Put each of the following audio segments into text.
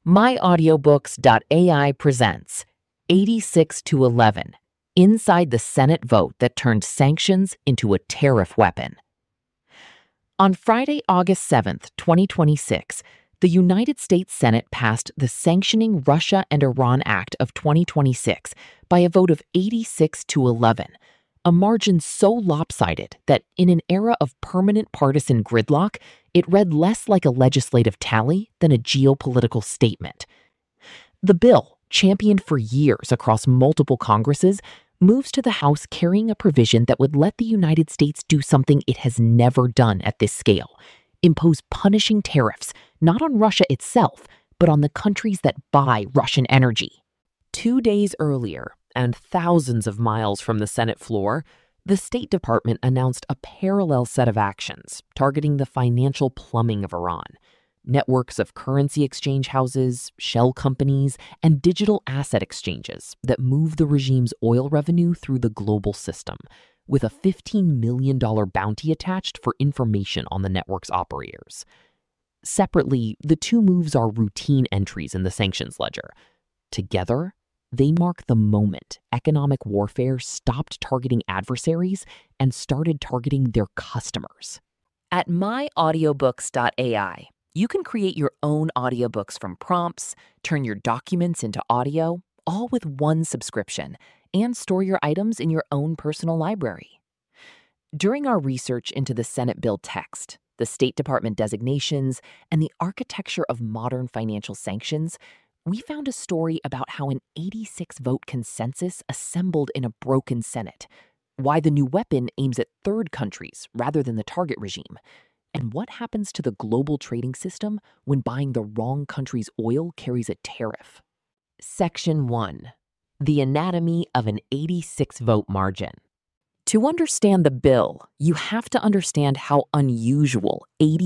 MyAudiobooks.ai presents 86 to 11, inside the Senate vote that turned sanctions into a tariff weapon. On Friday, August 7th, 2026, the United States Senate passed the Sanctioning Russia and Iran Act of 2026 by a vote of 86 to 11, a margin so lopsided that in an era of permanent partisan gridlock, it read less like a legislative tally than a geopolitical statement. The bill, championed for years across multiple Congresses, moves to the House carrying a provision that would let the United States do something it has never done at this scale: impose punishing tariffs, not on Russia itself, but on the countries that buy Russian energy. 2 days earlier, and thousands of miles from the Senate floor, the State Department announced a parallel set of actions targeting the financial plumbing of Iran. Networks of currency exchange houses, shell companies, and digital asset exchanges that move the regime's oil revenue through the global system, with a $15 million bounty attached for information on the network's operators. Separately, the two moves are routine entries in the sanctions ledger. Together, they mark the moment economic warfare stopped targeting adversaries and started targeting their customers. At myaudiobooks.ai, you can create your own audiobooks from prompts, turn your documents into audio, all with one subscription, and store your items in your own personal library. During our research into the Senate bill text, the State Department designations, and the architecture of modern financial sanctions, we found a story about how an 86-vote consensus assembled in a broken Senate, why the new weapon aims at third countries rather than the target regime, and what happens to the global trading system when buying the wrong country's oil carries a tariff. Section 1. The anatomy of an 86-vote margin. To understand the bill, you have to understand how unusual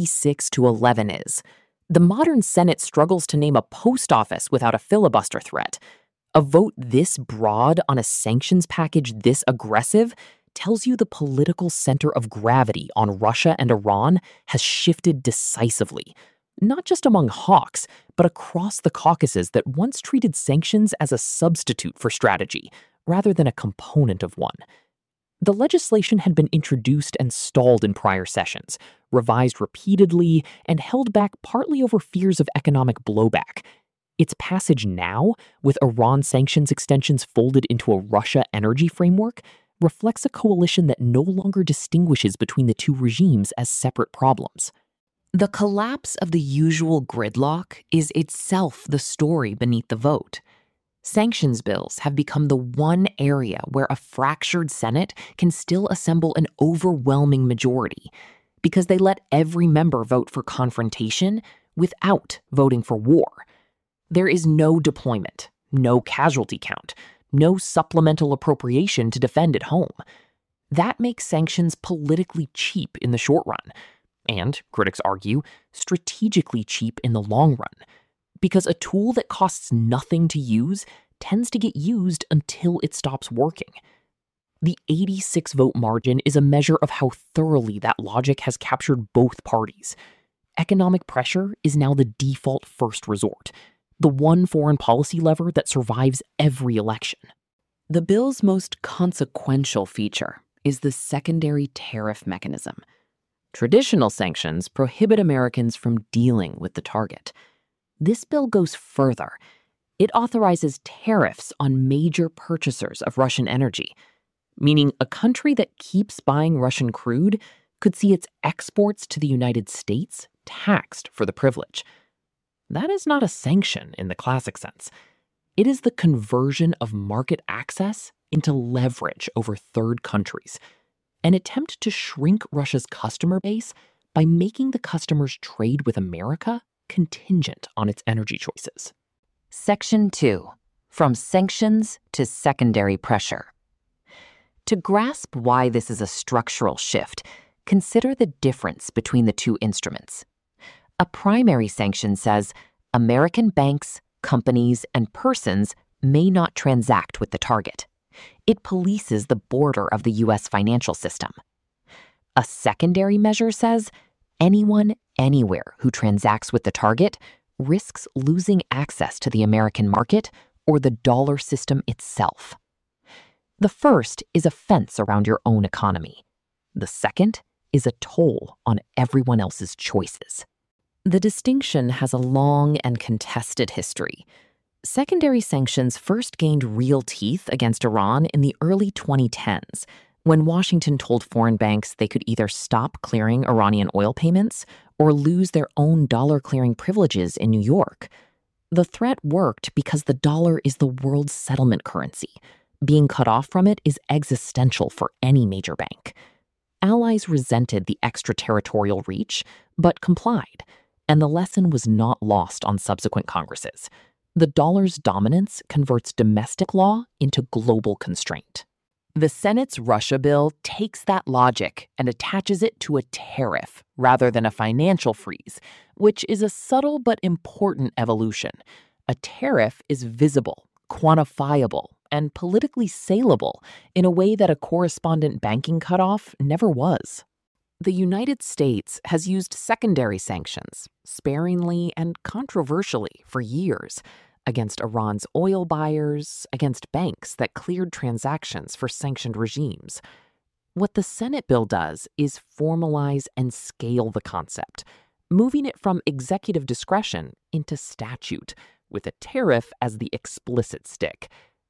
86 to 11 is. The modern Senate struggles to name a post office without a filibuster threat. A vote this broad on a sanctions package this aggressive tells you the political center of gravity on Russia and Iran has shifted decisively, not just among hawks, but across the caucuses that once treated sanctions as a substitute for strategy, rather than a component of one. The legislation had been introduced and stalled in prior sessions, revised repeatedly, and held back partly over fears of economic blowback. Its passage now, with Iran sanctions extensions folded into a Russia energy framework, reflects a coalition that no longer distinguishes between the two regimes as separate problems. The collapse of the usual gridlock is itself the story beneath the vote. Sanctions bills have become the one area where a fractured Senate can still assemble an overwhelming majority, because they let every member vote for confrontation without voting for war. There is no deployment, no casualty count, no supplemental appropriation to defend at home. That makes sanctions politically cheap in the short run, and, critics argue, strategically cheap in the long run, because a tool that costs nothing to use tends to get used until it stops working. The 86-vote margin is a measure of how thoroughly that logic has captured both parties. Economic pressure is now the default first resort, the one foreign policy lever that survives every election. The bill's most consequential feature is the secondary tariff mechanism. Traditional sanctions prohibit Americans from dealing with the target. This bill goes further. It authorizes tariffs on major purchasers of Russian energy, meaning a country that keeps buying Russian crude could see its exports to the United States taxed for the privilege. That is not a sanction in the classic sense. It is the conversion of market access into leverage over third countries, an attempt to shrink Russia's customer base by making the customers trade with America contingent on its energy choices. Section 2. From sanctions to secondary pressure. To grasp why this is a structural shift, consider the difference between the two instruments. A primary sanction says American banks, companies, and persons may not transact with the target. It polices the border of the U.S. financial system. A secondary measure says anyone, anywhere who transacts with the target risks losing access to the American market or the dollar system itself. The first is a fence around your own economy. The second is a toll on everyone else's choices. The distinction has a long and contested history. Secondary sanctions first gained real teeth against Iran in the early 2010s, when Washington told foreign banks they could either stop clearing Iranian oil payments or lose their own dollar clearing privileges in New York. The threat worked because the dollar is the world's settlement currency. Being cut off from it is existential for any major bank. Allies resented the extraterritorial reach, but complied, and the lesson was not lost on subsequent Congresses. The dollar's dominance converts domestic law into global constraint. The Senate's Russia bill takes that logic and attaches it to a tariff rather than a financial freeze, which is a subtle but important evolution. A tariff is visible, quantifiable, and politically saleable in a way that a correspondent banking cutoff never was. The United States has used secondary sanctions, sparingly and controversially, for years, against Iran's oil buyers, against banks that cleared transactions for sanctioned regimes. What the Senate bill does is formalize and scale the concept, moving it from executive discretion into statute, with a tariff as the explicit stick.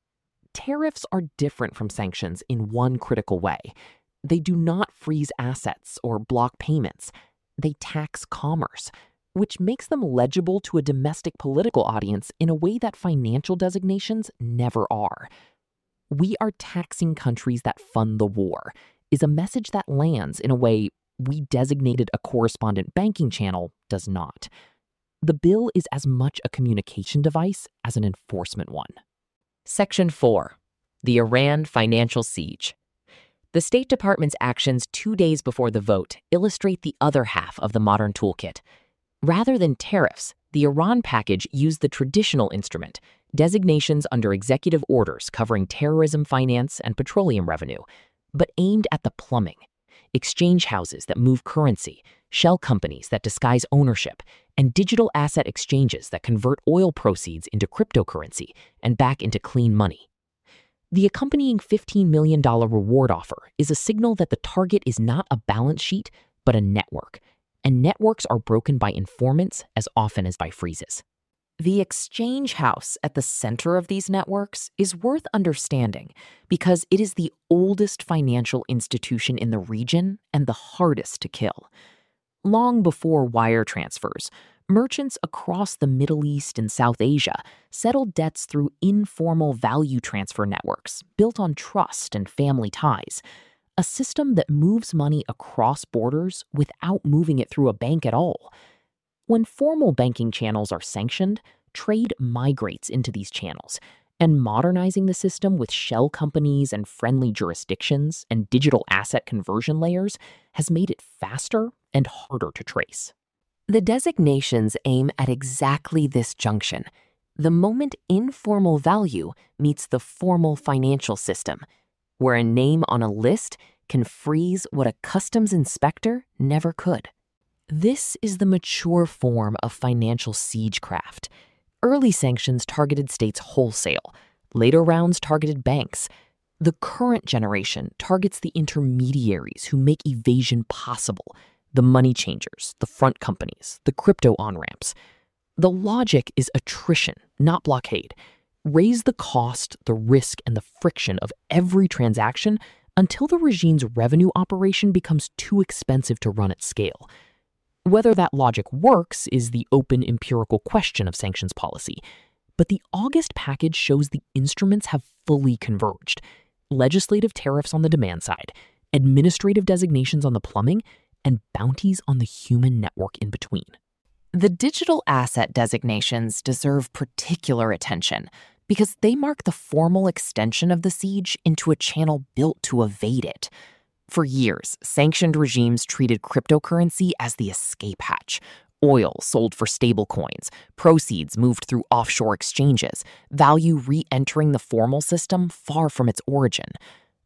Tariffs are different from sanctions in one critical way. They do not freeze assets or block payments. They tax commerce, which makes them legible to a domestic political audience in a way that financial designations never are. "We are taxing countries that fund the war" is a message that lands in a way "we designated a correspondent banking channel" does not. The bill is as much a communication device as an enforcement one. Section 4. The Iran Financial Siege. The State Department's actions 2 days before the vote illustrate the other half of the modern toolkit. Rather than tariffs, the Iran package used the traditional instrument, designations under executive orders covering terrorism finance and petroleum revenue, but aimed at the plumbing: exchange houses that move currency, shell companies that disguise ownership, and digital asset exchanges that convert oil proceeds into cryptocurrency and back into clean money. The accompanying $15 million reward offer is a signal that the target is not a balance sheet, but a network, and networks are broken by informants as often as by freezes. The exchange house at the center of these networks is worth understanding because it is the oldest financial institution in the region and the hardest to kill. Long before wire transfers, merchants across the Middle East and South Asia settled debts through informal value transfer networks built on trust and family ties, a system that moves money across borders without moving it through a bank at all. When formal banking channels are sanctioned, trade migrates into these channels, and modernizing the system with shell companies and friendly jurisdictions and digital asset conversion layers has made it faster and harder to trace. The designations aim at exactly this junction, the moment informal value meets the formal financial system, where a name on a list can freeze what a customs inspector never could. This is the mature form of financial siegecraft. Early sanctions targeted states wholesale. Later rounds targeted banks. The current generation targets the intermediaries who make evasion possible: the money changers, the front companies, the crypto on-ramps. The logic is attrition, not blockade. Raise the cost, the risk, and the friction of every transaction until the regime's revenue operation becomes too expensive to run at scale. Whether that logic works is the open empirical question of sanctions policy, but the August package shows the instruments have fully converged: legislative tariffs on the demand side, administrative designations on the plumbing, and bounties on the human network in between. The digital asset designations deserve particular attention because they mark the formal extension of the siege into a channel built to evade it. For years, sanctioned regimes treated cryptocurrency as the escape hatch. Oil sold for stablecoins, proceeds moved through offshore exchanges, value re-entering the formal system far from its origin.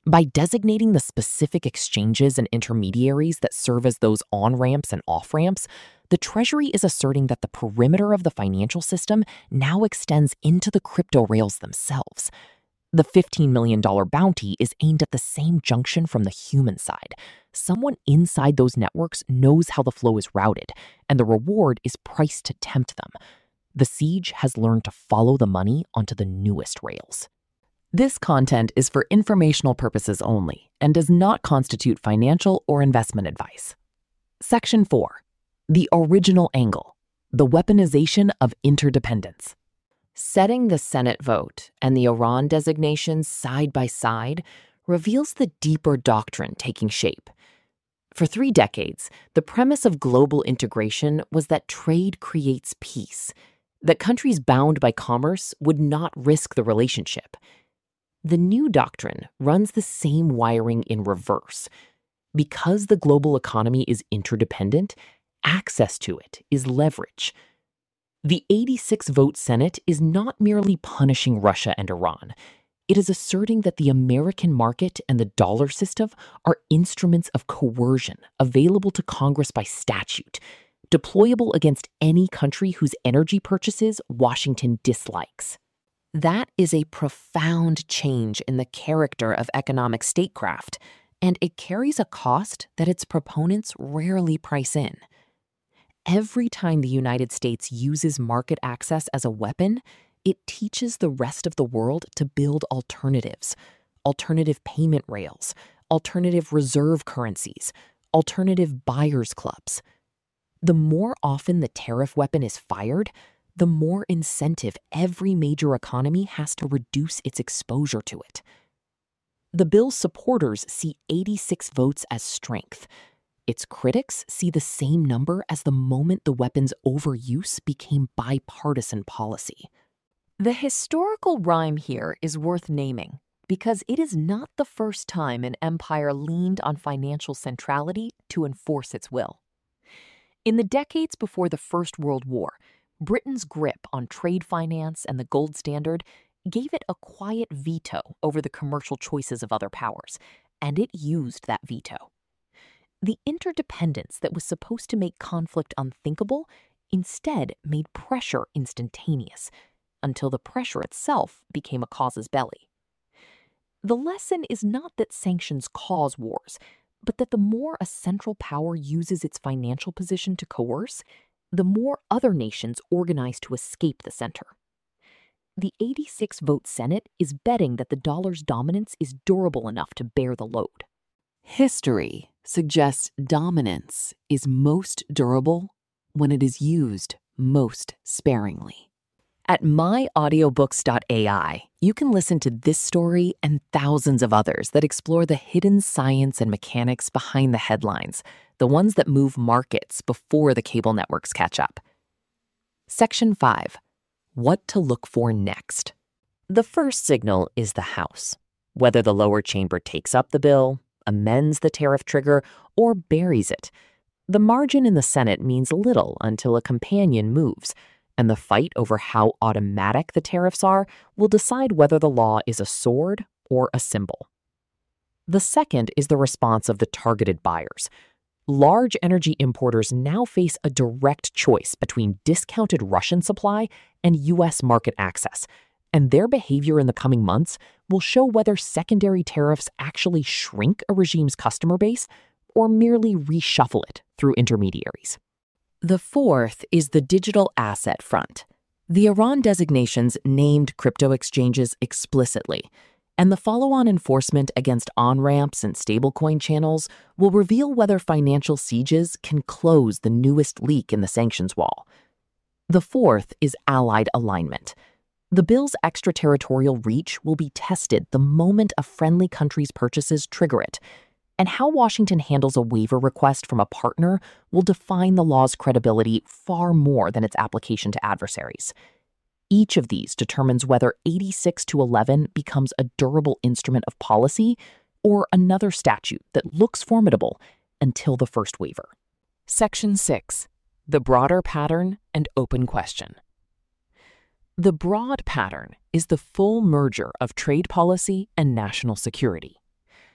By designating the specific exchanges and intermediaries that serve as those on-ramps and off-ramps, the Treasury is asserting that the perimeter of the financial system now extends into the crypto rails themselves. The $15 million bounty is aimed at the same junction from the human side. Someone inside those networks knows how the flow is routed, and the reward is priced to tempt them. The siege has learned to follow the money onto the newest rails. This content is for informational purposes only and does not constitute financial or investment advice. Section 4. The original angle, the weaponization of interdependence. Setting the Senate vote and the Iran designations side by side reveals the deeper doctrine taking shape. For 3 decades, the premise of global integration was that trade creates peace, that countries bound by commerce would not risk the relationship. The new doctrine runs the same wiring in reverse. Because the global economy is interdependent, access to it is leverage. The 86-vote Senate is not merely punishing Russia and Iran. It is asserting that the American market and the dollar system are instruments of coercion available to Congress by statute, deployable against any country whose energy purchases Washington dislikes. That is a profound change in the character of economic statecraft, and it carries a cost that its proponents rarely price in. Every time the United States uses market access as a weapon, it teaches the rest of the world to build alternatives, alternative payment rails, alternative reserve currencies, alternative buyers clubs. The more often the tariff weapon is fired, the more incentive every major economy has to reduce its exposure to it. The bill's supporters see 86 votes as strength. Its critics see the same number as the moment the weapon's overuse became bipartisan policy. The historical rhyme here is worth naming because it is not the first time an empire leaned on financial centrality to enforce its will. In the decades before the First World War, Britain's grip on trade finance and the gold standard gave it a quiet veto over the commercial choices of other powers, and it used that veto. The interdependence that was supposed to make conflict unthinkable instead made pressure instantaneous, until the pressure itself became a casus belli. The lesson is not that sanctions cause wars, but that the more a central power uses its financial position to coerce, the more other nations organize to escape the center. The 86-vote Senate is betting that the dollar's dominance is durable enough to bear the load. History suggests dominance is most durable when it is used most sparingly. At myaudiobooks.ai, you can listen to this story and thousands of others that explore the hidden science and mechanics behind the headlines, the ones that move markets before the cable networks catch up. Section 5. What to look for next. The first signal is the House. Whether the lower chamber takes up the bill, amends the tariff trigger, or buries it, the margin in the Senate means little until a companion moves, and the fight over how automatic the tariffs are will decide whether the law is a sword or a symbol. The second is the response of the targeted buyers. Large energy importers now face a direct choice between discounted Russian supply and U.S. market access, and their behavior in the coming months will show whether secondary tariffs actually shrink a regime's customer base or merely reshuffle it through intermediaries. The fourth is the digital asset front. The Iran designations named crypto exchanges explicitly, and the follow-on enforcement against on-ramps and stablecoin channels will reveal whether financial sieges can close the newest leak in the sanctions wall. The fourth is allied alignment. The bill's extraterritorial reach will be tested the moment a friendly country's purchases trigger it, and how Washington handles a waiver request from a partner will define the law's credibility far more than its application to adversaries. Each of these determines whether 86-11 becomes a durable instrument of policy or another statute that looks formidable until the first waiver. Section 6. The broader pattern and open question. The broad pattern is the full merger of trade policy and national security.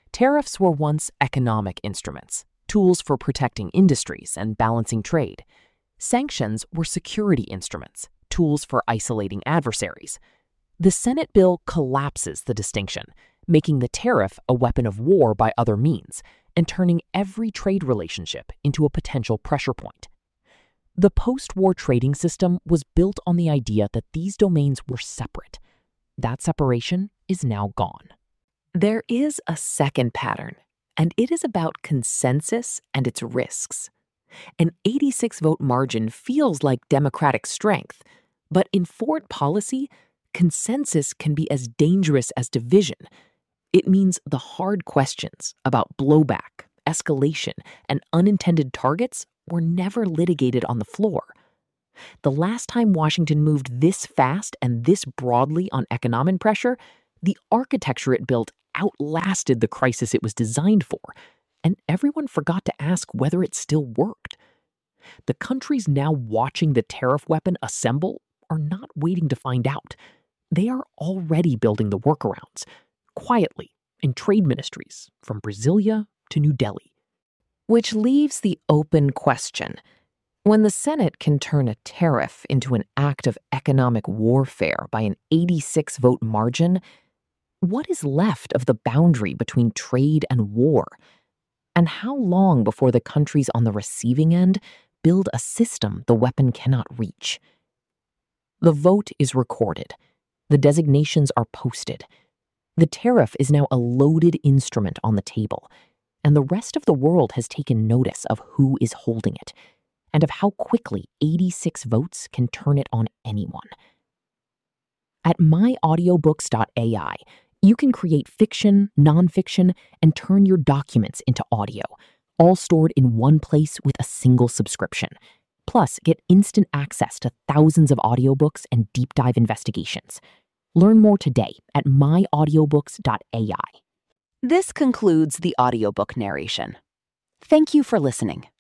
Tariffs were once economic instruments, tools for protecting industries and balancing trade. Sanctions were security instruments, tools for isolating adversaries. The Senate bill collapses the distinction, making the tariff a weapon of war by other means and turning every trade relationship into a potential pressure point. The post-war trading system was built on the idea that these domains were separate. That separation is now gone. There is a second pattern, and it is about consensus and its risks. An 86-vote margin feels like democratic strength, but in foreign policy, consensus can be as dangerous as division. It means the hard questions about blowback, escalation, and unintended targets were never litigated on the floor. The last time Washington moved this fast and this broadly on economic pressure, the architecture it built outlasted the crisis it was designed for, and everyone forgot to ask whether it still worked. The countries now watching the tariff weapon assemble are not waiting to find out. They are already building the workarounds, quietly, in trade ministries, from Brasilia to New Delhi. Which leaves the open question. When the Senate can turn a tariff into an act of economic warfare by an 86-vote margin, what is left of the boundary between trade and war? And how long before the countries on the receiving end build a system the weapon cannot reach? The vote is recorded. The designations are posted. The tariff is now a loaded instrument on the table, and the rest of the world has taken notice of who is holding it and of how quickly 86 votes can turn it on anyone. At myaudiobooks.ai, you can create fiction, nonfiction, and turn your documents into audio, all stored in one place with a single subscription. Plus, get instant access to thousands of audiobooks and deep dive investigations. Learn more today at myaudiobooks.ai. This concludes the audiobook narration. Thank you for listening.